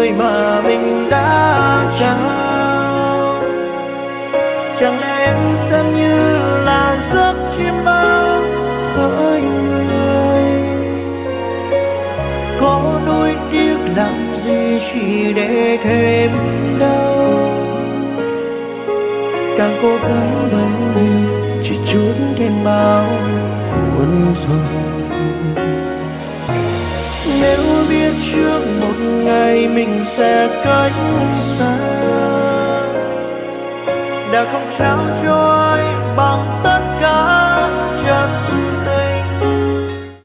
người mà mình đã trao. Chẳng lẽ em xem như là giấc chim bao hỡi người, có nuối tiếc làm gì chỉ để thêm đau. Càng cố gắng bấy nhiêu chỉ chút thêm bao buồn rầu. Nếu biết trước một ngày mình sẽ cách xa,